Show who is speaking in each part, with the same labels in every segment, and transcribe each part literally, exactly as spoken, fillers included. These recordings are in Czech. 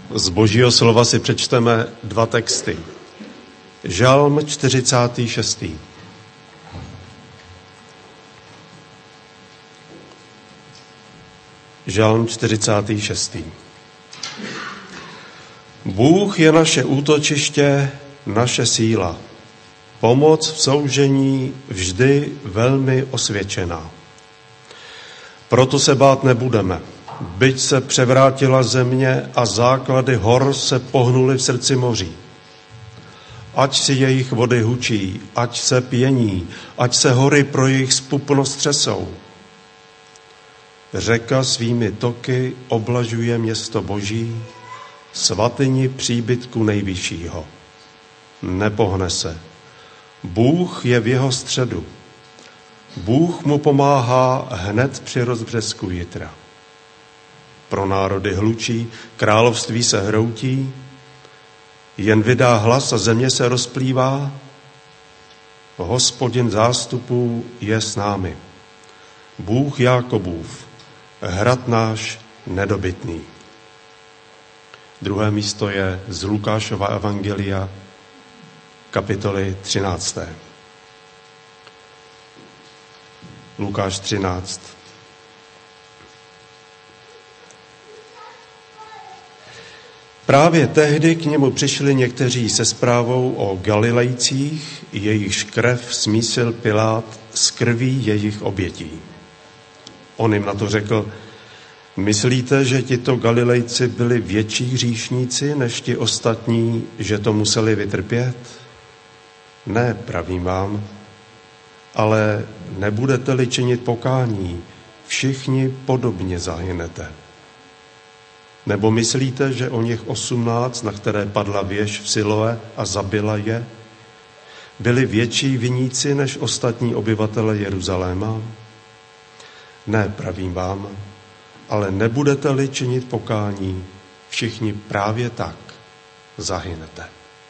Speaker 1: Z Božího slova si přečteme dva texty. Žalm čtyřicátý šestý. Žalm čtyřicátý šestý. Bůh je naše útočiště, naše síla. Pomoc v soužení vždy velmi osvědčená. Proto se bát nebudeme. Byť se převrátila země a základy hor se pohnuly v srdci moří. Ať si jejich vody hučí, ať se pění, ať se hory pro jejich spupnost třesou. Řeka svými toky oblažuje město Boží, svatyni příbytku nejvyššího. Nepohne se. Bůh je v jeho středu. Bůh mu pomáhá hned při rozbřesku jitra. Pro národy hlučí, království se hroutí, jen vydá hlas a země se rozplývá. Hospodin zástupů je s námi. Bůh Jákobův, hrad náš nedobytný. Druhé místo je z Lukášova evangelia, kapitoly třinácté. Lukáš třináct. Právě tehdy k němu přišli někteří se zprávou o Galilejcích, jejichž krev smísil Pilát s krví jejich obětí. On jim na to řekl: myslíte, že tito Galilejci byli větší hříšníci než ti ostatní, že to museli vytrpět? Ne, pravím vám, ale nebudete-li činit pokání, všichni podobně zahynete. Nebo myslíte, že o něch osmnáct, na které padla věž v Siloé a zabila je, byli větší viníci než ostatní obyvatele Jeruzaléma? Ne, pravím vám, ale nebudete-li činit pokání, všichni právě tak zahynete.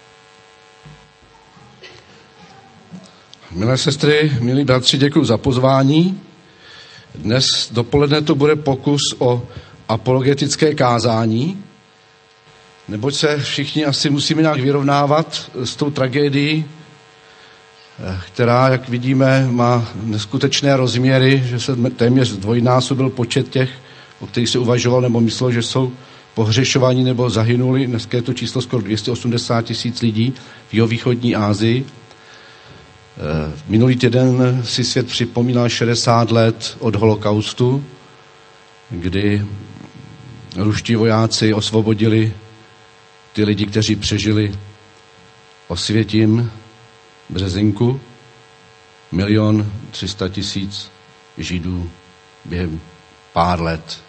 Speaker 2: Milé sestry, milí bratři, děkuji za pozvání. Dnes dopoledne to bude pokus o apologetické kázání, neboť se všichni asi musíme nějak vyrovnávat s tou tragédií, která, jak vidíme, má neskutečné rozměry, že se téměř dvojnásobil počet těch, o kterých se uvažoval nebo myslel, že jsou pohřešovaní nebo zahynuli. Dneska je to číslo skoro dvě stě osmdesát tisíc lidí v jihovýchodní Asii. Minulý týden si svět připomínal šedesát let od holokaustu, kdy ruští vojáci osvobodili ty lidi, kteří přežili Osvětim, Březinku, milion tři sta tisíc Židů během pár let.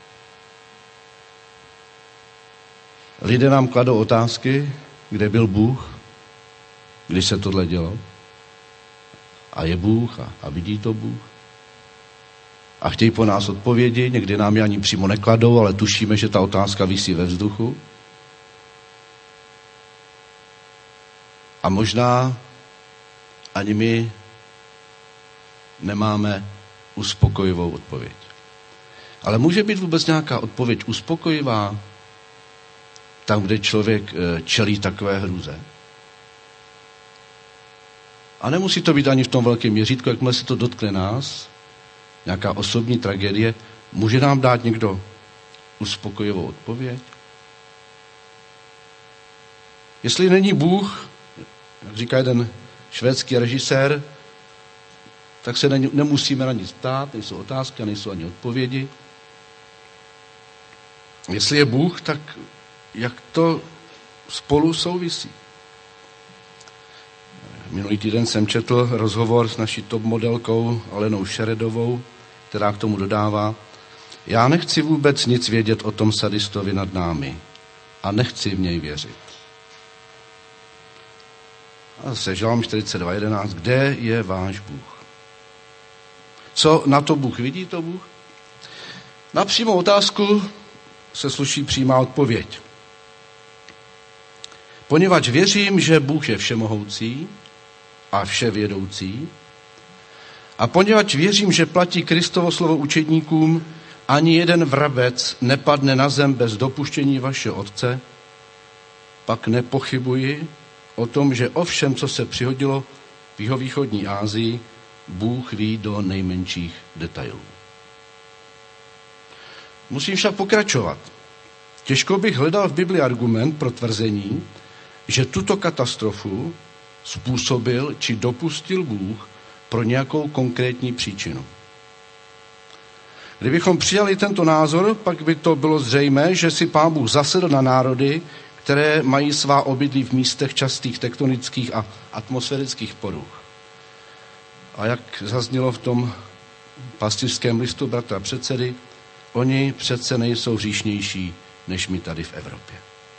Speaker 2: Lidé nám kladou otázky, kde byl Bůh, když se tohle dělo. A je Bůh a, a vidí to Bůh. A chtějí po nás odpovědi, někdy nám je ani přímo nekladou, ale tušíme, že ta otázka visí ve vzduchu. A možná ani my nemáme uspokojivou odpověď. Ale může být vůbec nějaká odpověď uspokojivá tam, kde člověk čelí takové hrůze? A nemusí to být ani v tom velkém měřítku, jakmile se to dotkne nás, nějaká osobní tragédie, může nám dát někdo uspokojivou odpověď? Jestli není Bůh, jak říká jeden švédský režisér, tak se nemusíme na nic ptát, nejsou otázky a nejsou ani odpovědi. Jestli je Bůh, tak jak to spolu souvisí? Minulý týden jsem četl rozhovor s naší top modelkou Alenou Šeredovou, která k tomu dodává: já nechci vůbec nic vědět o tom sadistovi nad námi a nechci v něj věřit. A zase Žalm čtyřicet dva jedenáct, kde je váš Bůh? Co na to Bůh? Vidí to Bůh? Na přímou otázku se sluší přímá odpověď. Poněvadž věřím, že Bůh je všemohoucí a vševědoucí, a poněvadž věřím, že platí Kristovo slovo učedníkům ani jeden vrabec nepadne na zem bez dopuštění vašeho otce, pak nepochybuji o tom, že o všem, co se přihodilo v jihovýchodní Asii, Bůh ví do nejmenších detailů. Musím však pokračovat. Těžko bych hledal v Bibli argument pro tvrzení, že tuto katastrofu způsobil či dopustil Bůh pro nějakou konkrétní příčinu. Kdybychom přijali tento názor, pak by to bylo zřejmé, že si Pán Bůh zasedl na národy, které mají svá obydlí v místech častých tektonických a atmosférických poruch. A jak zaznělo v tom pastýřském listu bratra předsedy, oni přece nejsou hříšnější než my tady v Evropě.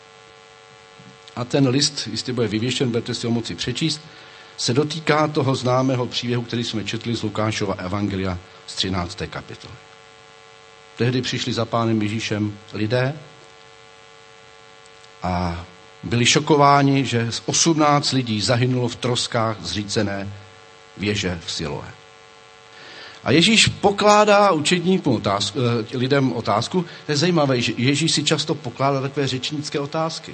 Speaker 2: A ten list, jistě bude vyvěšen, budete si ho moci přečíst, se dotýká toho známého příběhu, který jsme četli z Lukášova evangelia z třinácté kapitoly. Tehdy přišli za Pánem Ježíšem lidé a byli šokováni, že z osmnáct lidí zahynulo v troskách zřícené věže v Siloé. A Ježíš pokládá učedníkům otázku, lidem otázku. To je zajímavé, že Ježíš si často pokládá takové řečnické otázky,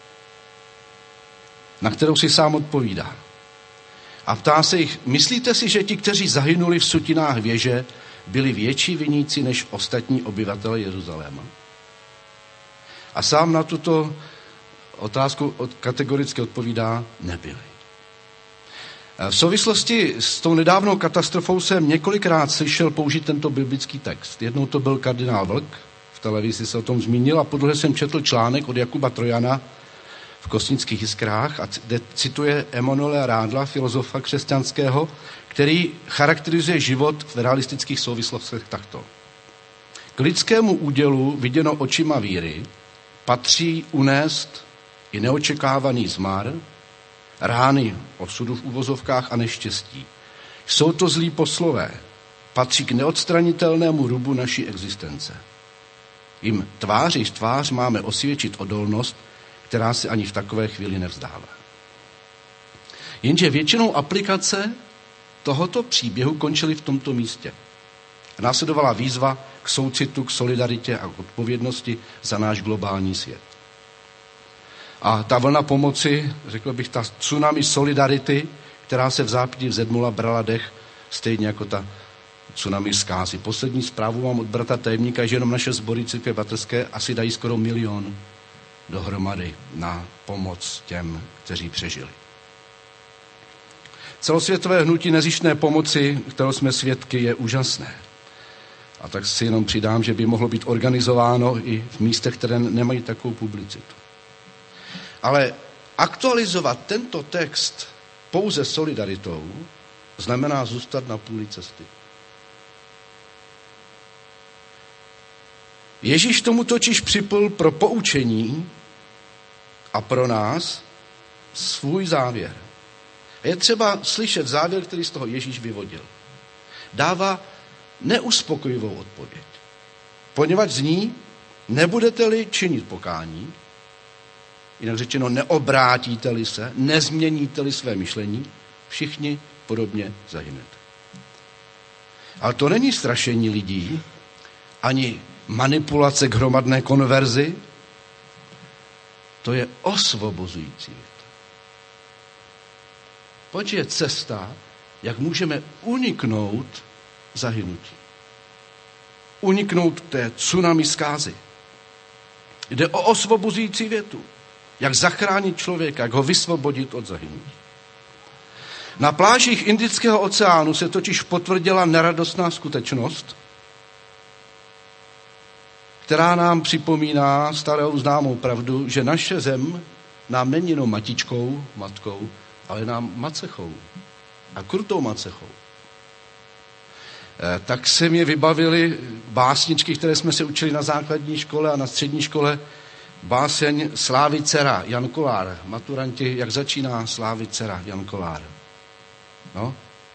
Speaker 2: na kterou si sám odpovídá. A ptá se jich, myslíte si, že ti, kteří zahynuli v sutinách věže, byli větší viníci než ostatní obyvatele Jeruzaléma? A sám na tuto otázku kategoricky odpovídá, nebyli. V souvislosti s tou nedávnou katastrofou jsem několikrát slyšel použít tento biblický text. Jednou to byl kardinál Vlk, v televizi se o tom zmínil, a podruhé jsem četl článek od Jakuba Trojana v Kosnických Jiskrách, a kde cituje Emanuela Rádla, filozofa křesťanského, který charakterizuje život v realistických souvislostech takto. K lidskému údělu, viděno očima víry, patří unést i neočekávaný zmar, rány osudu v uvozovkách a neštěstí. Jsou to zlí poslové, patří k neodstranitelnému rubu naší existence. Jim tváří v tvář máme osvědčit odolnost, která se ani v takové chvíli nevzdává. Jenže většinou aplikace tohoto příběhu končily v tomto místě. Následovala výzva k soucitu, k solidaritě a k odpovědnosti za náš globální svět. A ta vlna pomoci, řekl bych, ta tsunami solidarity, která se v zápětí vzedmula, brala dech, stejně jako ta tsunami zkázy. Poslední zprávu mám od bratra tajemníka, že jenom naše sbory církve bratrské asi dají skoro milion dohromady na pomoc těm, kteří přežili. Celosvětové hnutí nezištné pomoci, kterou jsme svědky, je úžasné. A tak si jenom přidám, že by mohlo být organizováno i v místech, které nemají takovou publicitu. Ale aktualizovat tento text pouze solidaritou znamená zůstat na půli cesty. Ježíš tomu totiž připl pro poučení a pro nás svůj závěr. Je třeba slyšet závěr, který z toho Ježíš vyvodil. Dává neuspokojivou odpověď. Poněvadž zní, nebudete-li činit pokání, jinak řečeno, neobrátíte-li se, nezměníte-li své myšlení, všichni podobně zahynete. Ale to není strašení lidí, ani manipulace k hromadné konverzi, to je osvobozující. Pojď je cesta, jak můžeme uniknout zahynutí. Uniknout té tsunami zkázy. Jde o osvobozující větu. Jak zachránit člověka, jak ho vysvobodit od zahynutí. Na plážích Indického oceánu se totiž potvrdila neradostná skutečnost, která nám připomíná starou známou pravdu, že naše zem nám není jenom matičkou, matkou, ale nám macechou. A krutou macechou. E, tak se mě vybavily básničky, které jsme se učili na základní škole a na střední škole. Báseň Slávy dcera, Jan Kolár. Maturanti, jak začíná Slávy dcera, Jan Kolár. No.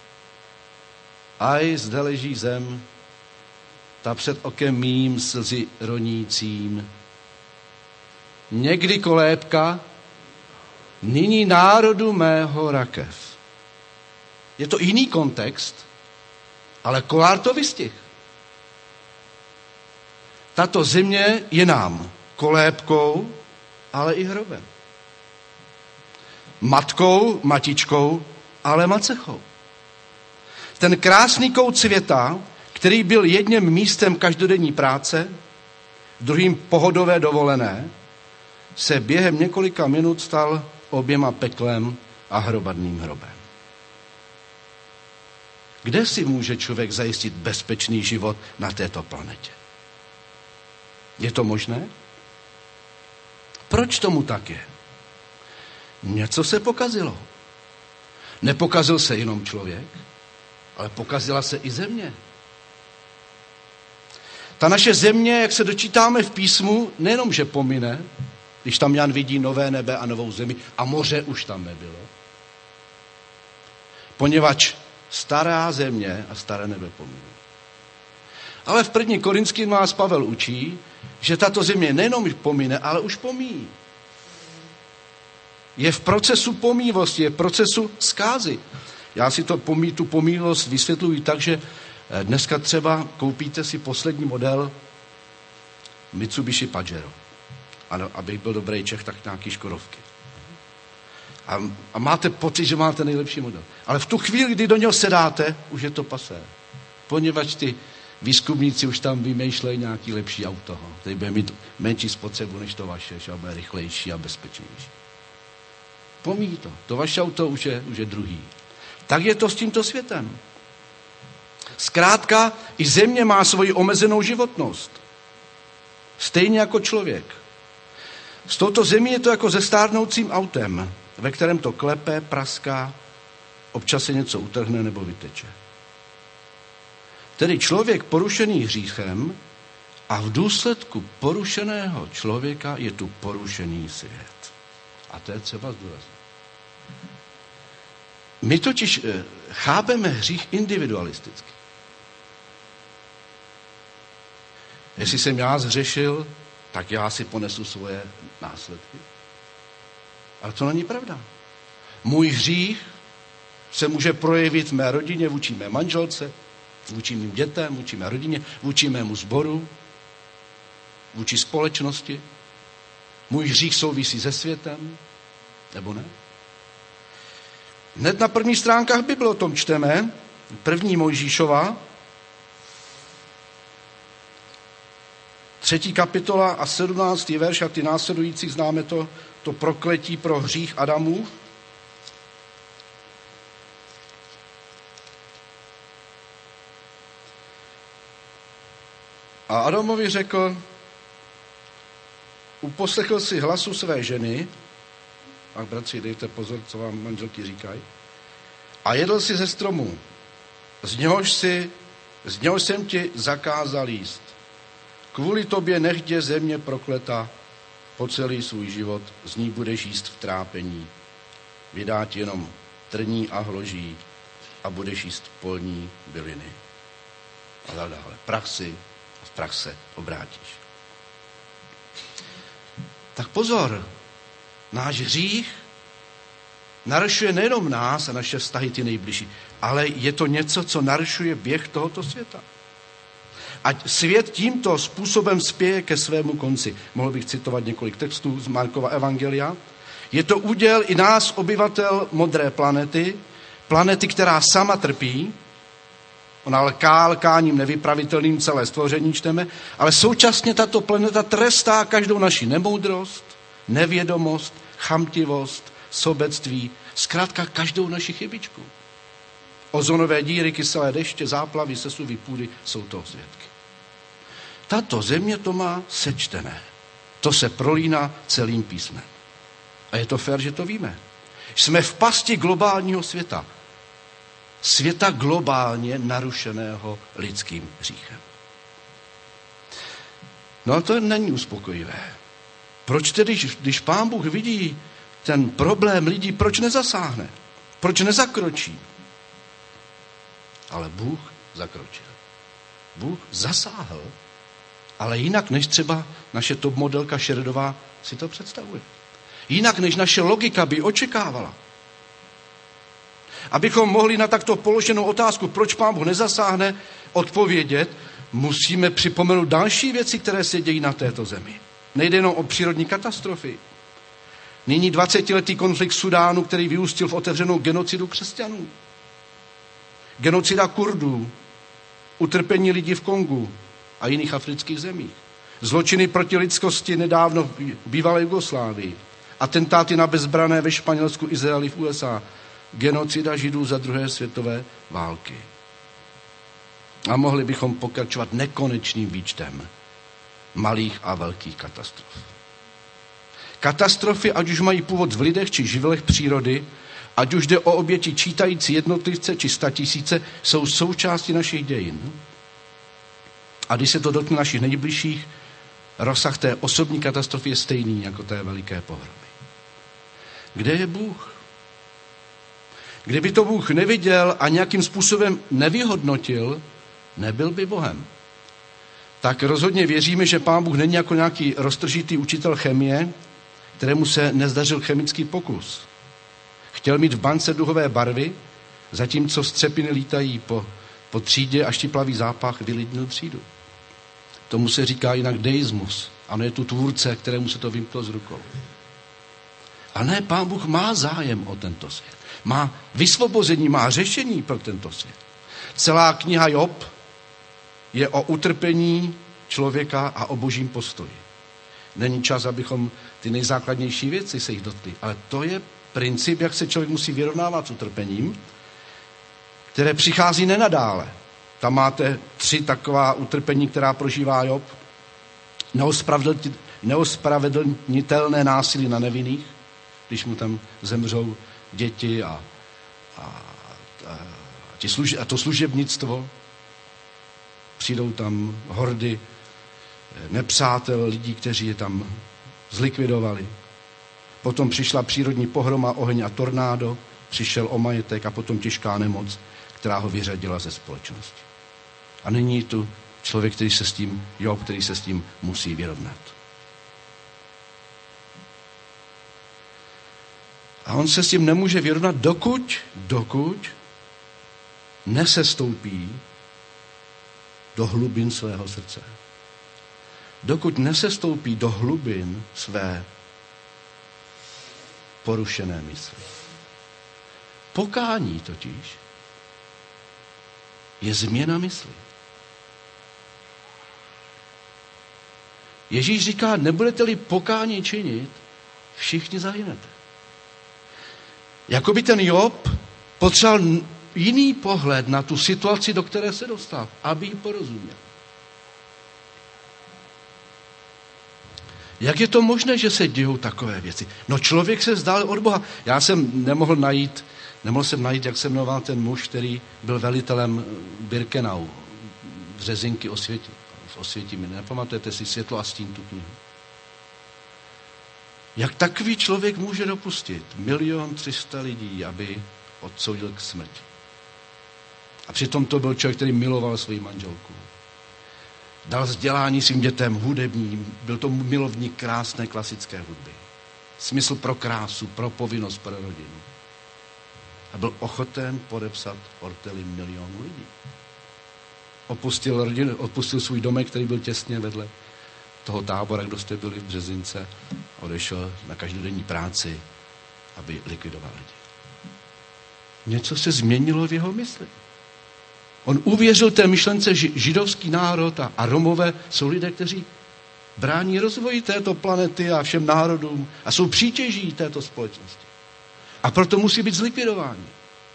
Speaker 2: Aj zde leží zem, ta před okem mým slzy ronícím. Někdy kolébka, nyní národu mého rakev. Je to jiný kontext, ale Kolár to vystihl. tato země je nám kolébkou, ale i hrobem. Matkou, matičkou, ale macechou. Ten krásný kout světa, který byl jedním místem každodenní práce, druhým pohodové dovolené, se během několika minut stal oběma peklem a hromadným hrobem. Kde si může člověk zajistit bezpečný život na této planetě? Je to možné? Proč tomu tak je? Něco se pokazilo. Nepokazil se jenom člověk, ale pokazila se i země. Ta naše země, jak se dočítáme v písmu, nejenom, že pomine, když tam Jan vidí nové nebe a novou zemi a moře už tam nebylo. Poněvadž stará země a staré nebe pomíjí. Ale v první Korinským nás Pavel učí, že tato země nejenom pomine, ale už pomíjí. Je v procesu pomývosti, je v procesu zkázy. Já si to pomí, tu pomývost vysvětluji tak, že dneska třeba koupíte si poslední model Mitsubishi Pajero. Ano, abych byl dobrý Čech, tak nějaký Škodovky. A, a máte pocit, že máte nejlepší model. Ale v tu chvíli, kdy do něho sedáte, už je to pasé. Poněvadž ty výzkumníci už tam vymýšlejí nějaký lepší auto, který bude mít menší spotřebu než to vaše, že bude rychlejší a bezpečnější. Pomíjí to. To vaše auto už je, už je druhý. Tak je to s tímto světem. Zkrátka, i země má svoji omezenou životnost. Stejně jako člověk. S touto zemí je to jako se stárnoucím autem, ve kterém to klepe, praská, občas se něco utrhne nebo vyteče. Tedy člověk porušený hříchem a v důsledku porušeného člověka je tu porušený svět. A to je třeba zdůraznit. My totiž chápeme hřích individualisticky. Jestli jsem já zhřešil, tak já si ponesu svoje následky. Ale to není pravda. Můj hřích se může projevit v mé rodině, vůči mé manželce, vůči mým dětem, vůči mé rodině, vůči mému sboru, vůči společnosti. Můj hřích souvisí se světem, nebo ne? Hned na prvních stránkách Bible o tom čteme, první Mojžíšova, třetí kapitola a sedmnáctý verš a ty následující známe to, to prokletí pro hřích Adamův. A Adamovi řekl, uposlechl si hlasu své ženy, a bratři, dejte pozor, co vám manželky říkají, a jedl si ze stromu, z něhož, si, z něhož jsem ti zakázal jíst. Kvůli tobě nechť je země prokleta po celý svůj život, z ní budeš jíst v trápení. Vydá ti jenom trní a hloží a budeš jíst polní byliny. A dále, prach si a v prach se obrátíš. Tak pozor, náš hřích narušuje nejenom nás a naše vztahy ty nejbližší, ale je to něco, co narušuje běh tohoto světa. Ať svět tímto způsobem spěje ke svému konci. Mohl bych citovat několik textů z Markova evangelia. Je to úděl i nás, obyvatel modré planety, planety, která sama trpí, ona lká lkáním nevypravitelným celé stvoření čteme, ale současně tato planeta trestá každou naši nemoudrost, nevědomost, chamtivost, sobectví, zkrátka každou naši chybičku. Ozonové díry, kyselé deště, záplavy, sesuvy půdy jsou toho svědky. Tato země to má sečtené. To se prolíná celým písmem. A je to fér, že to víme. Jsme v pasti globálního světa. Světa globálně narušeného lidským hříchem. No a to není uspokojivé. Proč tedy, když Pán Bůh vidí ten problém lidí, proč nezasáhne? Proč nezakročí? Ale Bůh zakročil. Bůh zasáhl, ale jinak, než třeba naše top modelka Šeredová si to představuje. Jinak, než naše logika by očekávala. Abychom mohli na takto položenou otázku, proč Pán Bůh nezasáhne, odpovědět, musíme připomenout další věci, které se dějí na této zemi. Nejde jenom o přírodní katastrofy. Nyní dvacetiletý konflikt Sudánu, který vyústil v otevřenou genocidu křesťanů. Genocida Kurdů, utrpení lidí v Kongu a jiných afrických zemích. Zločiny proti lidskosti nedávno v bývalé Jugoslávii. Atentáty na bezbrané ve Španělsku, Izraeli, v U S A. Genocida Židů za druhé světové války. A mohli bychom pokračovat nekonečným výčtem malých a velkých katastrof. Katastrofy, ať už mají původ v lidech či živlech přírody, ať už jde o oběti čítající jednotlivce či statisíce, jsou součástí našich dějin. A když se to dotkne našich nejbližších, rozsah té osobní katastrofy je stejný jako té veliké pohromy. Kde je Bůh? Kdyby to Bůh neviděl a nějakým způsobem nevyhodnotil, nebyl by Bohem. Tak rozhodně věříme, že Pán Bůh není jako nějaký roztržitý učitel chemie, kterému se nezdařil chemický pokus. Chtěl mít v bance duhové barvy, zatímco střepiny lítají po, po třídě a štiplavý zápach vylidnil třídu. Tomu se říká jinak deismus. Ano, je tu tvůrce, kterému se to vymklo z rukou. A ne, Pán Bůh má zájem o tento svět. Má vysvobození, má řešení pro tento svět. Celá kniha Job je o utrpení člověka a o božím postoji. Není čas, abychom ty nejzákladnější věci se jich dotkli, ale to je princip, jak se člověk musí vyrovnávat s utrpením, které přichází nenadále. Tam máte tři taková utrpení, která prožívá Job. Neospravedlnitelné násilí na nevinných, když mu tam zemřou děti a, a, a, a, služ, a to služebnictvo. Přijdou tam hordy nepřátel, lidí, kteří je tam zlikvidovali. Potom přišla přírodní pohroma, oheň a tornádo, přišel o majetek a potom těžká nemoc, která ho vyřadila ze společnosti. A nyní tu člověk, který se s tím, Job, který se s tím musí vyrovnat. A on se s tím nemůže vyrovnat, dokud, dokud nesestoupí do hlubin svého srdce. Dokud nesestoupí do hlubin své porušené mysli. Pokání totiž je změna mysli. Ježíš říká, nebudete-li pokání činit, všichni zahynete. Jakoby ten Job potřeboval jiný pohled na tu situaci, do které se dostal, aby ji porozuměl. Jak je to možné, že se dějou takové věci? No člověk se vzdál od Boha. Já jsem nemohl najít, nemohl jsem najít, jak se jmenoval ten muž, který byl velitelem Birkenau, Březinky Osvěti, v Osvětimi. Nepamatujete si Světlo a stín tu knihu? Jak takový člověk může dopustit milion tři sta lidí, aby odsoudil k smrti? A přitom to byl člověk, který miloval svoji manželku. Dal vzdělání svým dětem hudebním, byl to milovník krásné klasické hudby. Smysl pro krásu, pro povinnost, pro rodinu. A byl ochoten podepsat ortely milionů lidí. Opustil, rodinu, opustil svůj domek, který byl těsně vedle toho tábora, kdo jste byli v Březince, odešel na každodenní práci, aby likvidoval lidi. Něco se změnilo v jeho mysli. On uvěřil té myšlence, že židovský národ a, a Romové jsou lidé, kteří brání rozvoji této planety a všem národům a jsou přítěží této společnosti. A proto musí být zlikvidováni.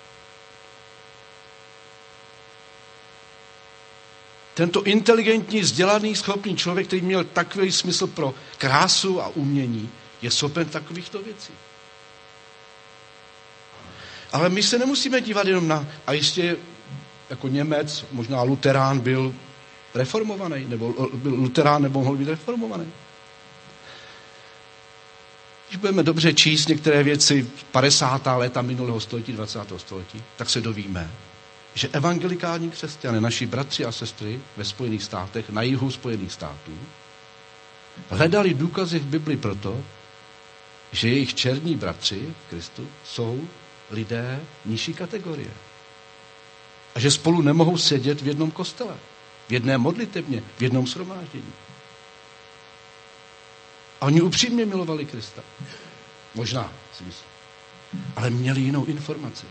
Speaker 2: Tento inteligentní, vzdělaný, schopný člověk, který měl takový smysl pro krásu a umění, je schopen takovýchto věcí. Ale my se nemusíme dívat jenom na, a jistě jako Němec, možná luterán byl reformovaný, nebo byl luterán nebo mohl být reformovaný. Když budeme dobře číst některé věci padesátá léta minulého století, dvacátého století, tak se dovíme, že evangelikální křesťané, naši bratři a sestry ve Spojených státech, na jihu Spojených států, hledali důkazy v Bibli proto, že jejich černí bratři v Kristu jsou lidé nižší kategorie. A že spolu nemohou sedět v jednom kostele. v jedné modlitebně, v jednom shromáždění. A oni upřímně milovali Krista. Možná, si myslím. Ale měli jinou informaci.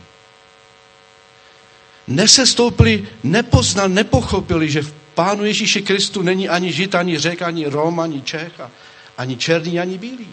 Speaker 2: Nesestoupili, nepoznali, nepochopili, že v Pánu Ježíši Kristu není ani Žid, ani Řek, ani Rom, ani Čech, ani černý, ani bílý.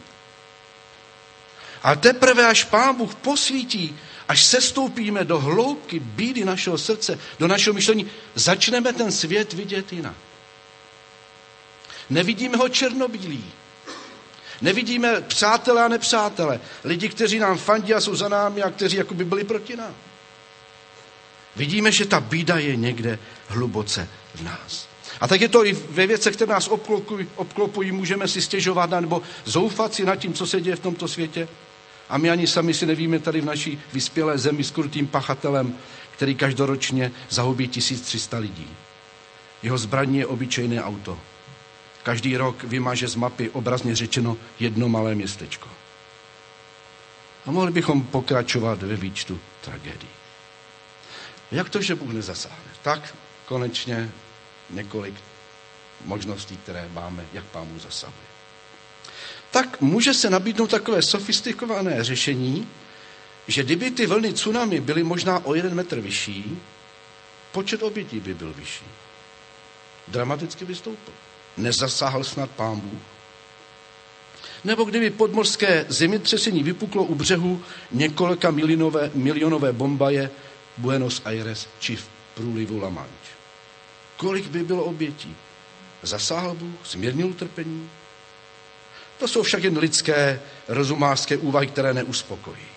Speaker 2: A teprve, až Pán Bůh posvítí, až sestoupíme do hloubky bídy našeho srdce, do našeho myšlení, začneme ten svět vidět jinak. Nevidíme ho černobílý. Nevidíme přátelé a nepřátelé. Lidi, kteří nám fandí a jsou za námi a kteří jako by byli proti nám. Vidíme, že ta bída je někde hluboce v nás. A tak je to i ve věcech, které nás obklopují, obklopují, můžeme si stěžovat nebo zoufat si nad tím, co se děje v tomto světě. A my ani sami si nevíme tady v naší vyspělé zemi s krutým pachatelem, který každoročně zahubí tisíc tři sta lidí. Jeho zbraní je obyčejné auto. Každý rok vymaže z mapy, obrazně řečeno, jedno malé městečko. A mohli bychom pokračovat ve výčtu tragédií. Jak to, že Bůh nezasáhne? Tak konečně několik možností, které máme, jak Pán Bůh zasahuje. Tak může se nabídnout takové sofistikované řešení, že kdyby ty vlny tsunami byly možná o jeden metr vyšší, počet obětí by byl vyšší. Dramaticky by stoupl. Nezasáhl snad Pán Bůh. Nebo kdyby podmořské zemětřesení vypuklo u břehu několika milionové, milionové bombaje Buenos Aires či v průlivu La Manche. Kolik by bylo obětí? Zasáhl Bůh, zmírnil utrpení? To jsou však jen lidské, rozumářské úvahy, které neuspokojí.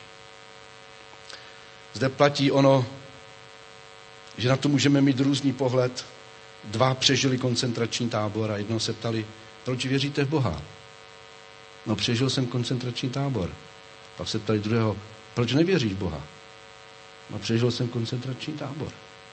Speaker 2: Zde platí ono, že na to můžeme mít různý pohled. Dva přežili koncentrační tábor a jednoho se ptali, proč věříte v Boha? No, přežil jsem koncentrační tábor. Pak se ptali druhého, proč nevěříš v Boha? No, přežil jsem koncentrační tábor.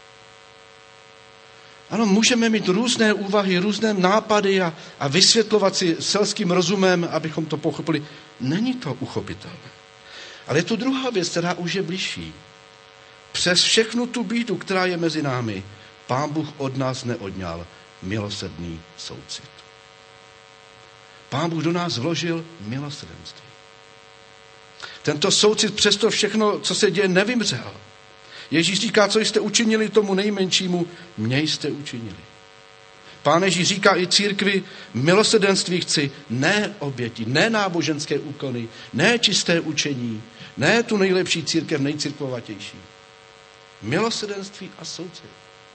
Speaker 2: Ano, můžeme mít různé úvahy, různé nápady a, a vysvětlovat si selským rozumem, abychom to pochopili. Není to uchopitelné. Ale je tu druhá věc, která už je bližší. Přes všechnu tu bídu, která je mezi námi, Pán Bůh od nás neodňal milosrdný soucit. Pán Bůh do nás vložil milosrdenství. Tento soucit přesto všechno, co se děje, nevymřel. Ježíš říká, co jste učinili tomu nejmenšímu, mě jste učinili. Pán Ježíš říká i církvi, milosrdenství chci, ne oběti, ne náboženské úkony, ne čisté učení, ne tu nejlepší církev, nejcirkvovatější. Milosrdenství a soucit.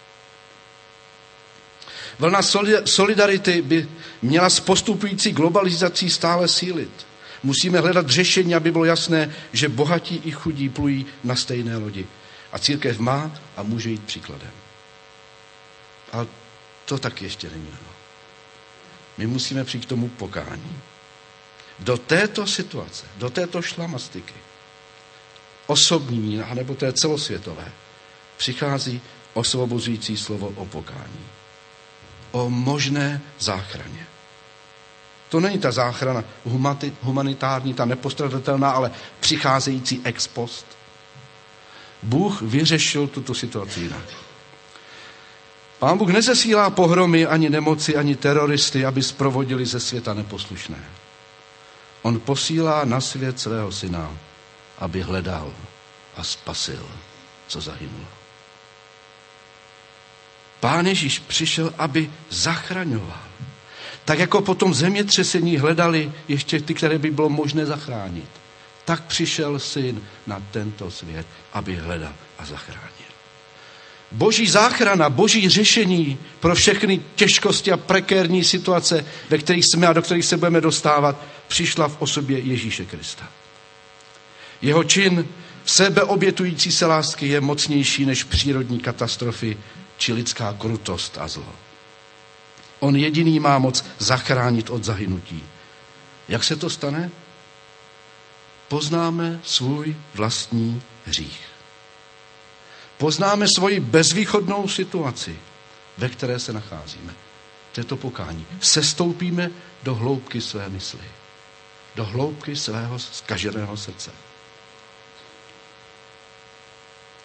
Speaker 2: Vlna solidarity by měla s postupující globalizací stále sílit. Musíme hledat řešení, aby bylo jasné, že bohatí i chudí plují na stejné lodi. A církev má a může jít příkladem. Ale to tak ještě není. My musíme přijít k tomu pokání. Do této situace, do této šlamastiky, osobní, nebo té celosvětové, přichází osvobozující slovo o pokání. O možné záchraně. To není ta záchrana humanitární, ta nepostradatelná, ale přicházející ex post. Bůh vyřešil tuto situaci jinak. Pán Bůh nezesílá pohromy, ani nemoci, ani teroristy, aby zprovodili ze světa neposlušné. On posílá na svět svého syna, aby hledal a spasil, co zahynulo. Pán Ježíš přišel, aby zachraňoval. Tak jako po tom zemětřesení hledali ještě ty, které by bylo možné zachránit. Tak přišel syn na tento svět, aby hledal a zachránil. Boží záchrana, boží řešení pro všechny těžkosti a prekérní situace, ve kterých jsme a do kterých se budeme dostávat, přišla v osobě Ježíše Krista. Jeho čin sebeobětující se lásky je mocnější než přírodní katastrofy či lidská krutost a zlo. On jediný má moc zachránit od zahynutí. Jak se to stane? Poznáme svůj vlastní hřích. Poznáme svoji bezvýchodnou situaci, ve které se nacházíme. To je to pokání. Sestoupíme do hloubky své mysli. Do hloubky svého zkaženého srdce.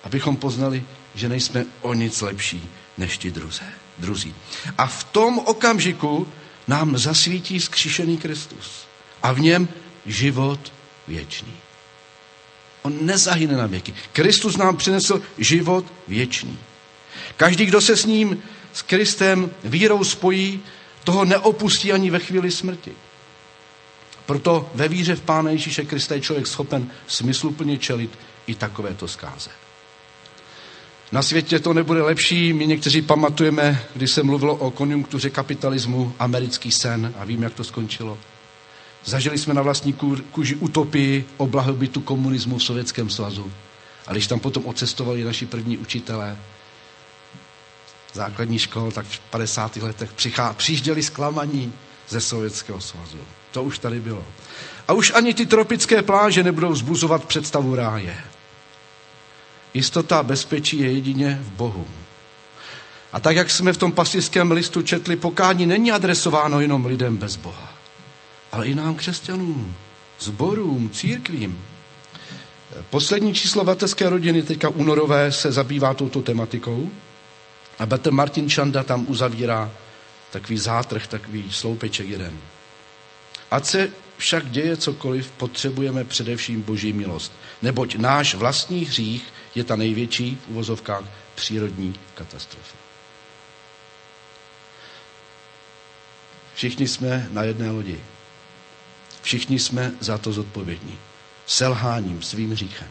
Speaker 2: Abychom poznali, že nejsme o nic lepší než ti druze, druzí. A v tom okamžiku nám zasvítí vzkříšený Kristus. A v něm život věčný. On nezahyne na věky. Kristus nám přinesl život věčný. Každý, kdo se s ním, s Kristem vírou spojí, toho neopustí ani ve chvíli smrti. Proto ve víře v Pána Ježíše Krista je člověk schopen smysluplně čelit i takovéto zkáze. Na světě to nebude lepší. My někteří pamatujeme, když se mluvilo o konjunktuře kapitalismu, americký sen, a vím, jak to skončilo. Zažili jsme na vlastní kůži utopii o blahobytu komunismu v Sovětském svazu. A když tam potom odcestovali naši první učitelé základní škol, tak v padesátých letech přijížděli zklamaní ze Sovětského svazu. To už tady bylo. A už ani ty tropické pláže nebudou vzbuzovat představu ráje. Jistota a bezpečí je jedině v Bohu. A tak, jak jsme v tom pastýřském listu četli, pokání není adresováno jenom lidem bez Boha, ale i nám, křesťanům, sborům, církvím. Poslední číslo Bratrské rodiny, teďka únorové, se zabývá touto tematikou a bratr Martin Čanda tam uzavírá takový zátrh, takový sloupeček jeden. Ať se však děje cokoliv, potřebujeme především Boží milost, neboť náš vlastní hřích je ta největší, v uvozovkách, přírodní katastrofa. Všichni jsme na jedné lodi. Všichni jsme za to zodpovědní. Selháním, svým hříchem.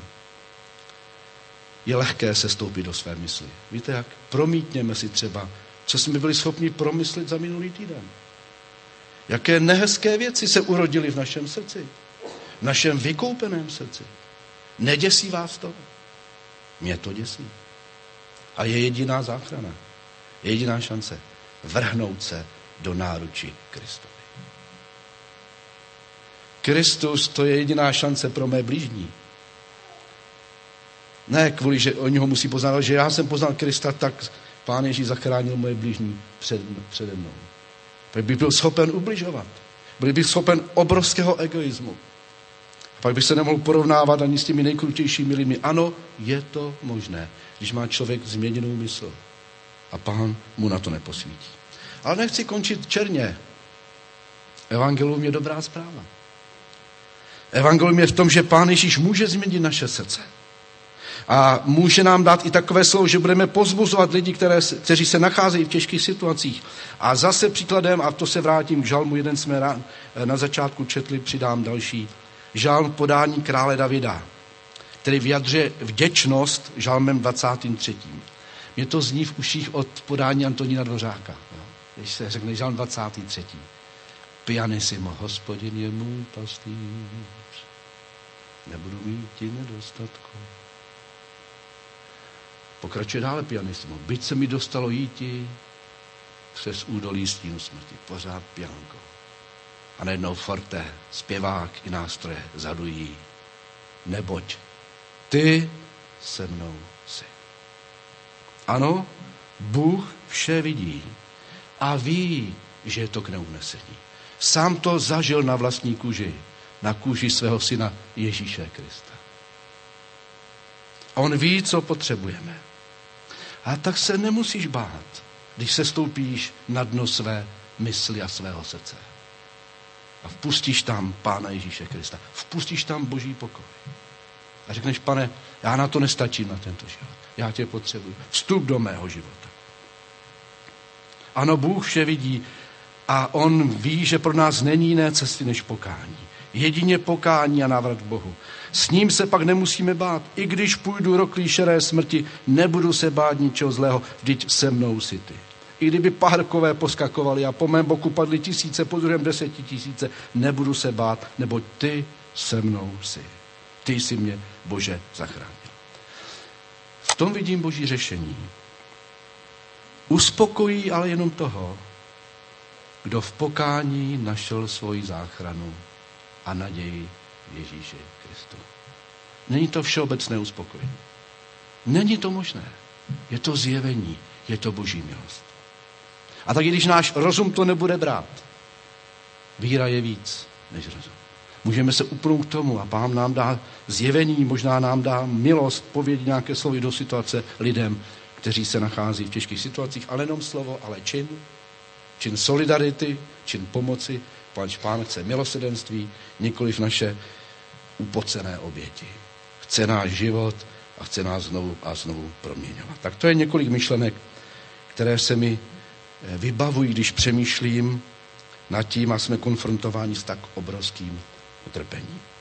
Speaker 2: Je lehké se stoupit do své mysli. Víte jak? Promítněme si třeba, co jsme byli schopni promyslet za minulý týden. Jaké nehezké věci se urodily v našem srdci. V našem vykoupeném srdci. Neděsí vás to? Mě to děsí. A je jediná záchrana. Je jediná šance. Vrhnout se do náručí Kristovi. Kristus, to je jediná šance pro mé blížní. Ne kvůli, že oni ho musí poznat, ale že já jsem poznal Krista, tak Pán Ježíš zachránil moje blížní před, přede mnou. Pak bych byl schopen ubližovat. Byl bych schopen obrovského egoismu. Pak bych se nemohl porovnávat ani s těmi nejkrutějšími lidmi. Ano, je to možné, když má člověk změněnou mysl. A Pán mu na to neposvítí. Ale nechci končit černě. Evangelium je dobrá zpráva. Evangelium je v tom, že Pán Ježíš může změnit naše srdce. A může nám dát i takové slovo, že budeme povzbuzovat lidi, které, kteří se nacházejí v těžkých situacích. A zase příkladem, a to se vrátím k žalmu, jeden jsme na začátku četli, přidám další. Žalm podání krále Davida, který vyjadřuje vděčnost žalmem dvacátým třetím Mně to zní v uších od podání Antonína Dvořáka. Když se řekne žalm dvacátý třetí Pianissimo, Hospodin je můj pastýř, nebudu mít ti nedostatku. Pokračuje dále pianissimo. Byť se mi dostalo jíti přes údolí stínu smrti. Pořád pianko. A najednou forte, zpěvák i nástroje zadují. Neboť ty se mnou jsi. Ano, Bůh vše vidí a ví, že je to k neuvnesení. Sám to zažil na vlastní kůži, na kůži svého syna Ježíše Krista. A on ví, co potřebujeme. A tak se nemusíš bát, když se stoupíš na dno své mysli a svého srdce. A vpustíš tam Pána Ježíše Krista. Vpustíš tam Boží pokoj. A řekneš, Pane, já na to nestačím, na tento život. Já tě potřebuji. Vstup do mého života. Ano, Bůh vše vidí a on ví, že pro nás není jiné cesty než pokání. Jedině pokání a návrat k Bohu. S ním se pak nemusíme bát. I když půjdu roklí šeré smrti, nebudu se bát ničeho zlého, vždyť se mnou si ty. I kdyby pahrkové poskakovali a po mém boku padly tisíce, po druhém desetitisíce, nebudu se bát, neboť ty se mnou si. Ty jsi mě, Bože, zachránil. V tom vidím Boží řešení. Uspokojí ale jenom toho, kdo v pokání našel svoji záchranu a naději v Ježíši Kristu. Není to všeobecné uspokojení. Není to možné. Je to zjevení, je to Boží milost. A tak, když náš rozum to nebude brát, víra je víc než rozum. Můžeme se upnout k tomu a Pán nám dá zjevení, možná nám dá milost, povědět nějaké slovy do situace lidem, kteří se nachází v těžkých situacích, ale jenom slovo, ale čin. Čin solidarity, čin pomoci, páč Pán chce milosrdenství, nikoliv naše upocené oběti. Chce náš život a chce nás znovu a znovu proměňovat. Tak to je několik myšlenek, které se mi vybavují, když přemýšlím nad tím a jsme konfrontováni s tak obrovským utrpením.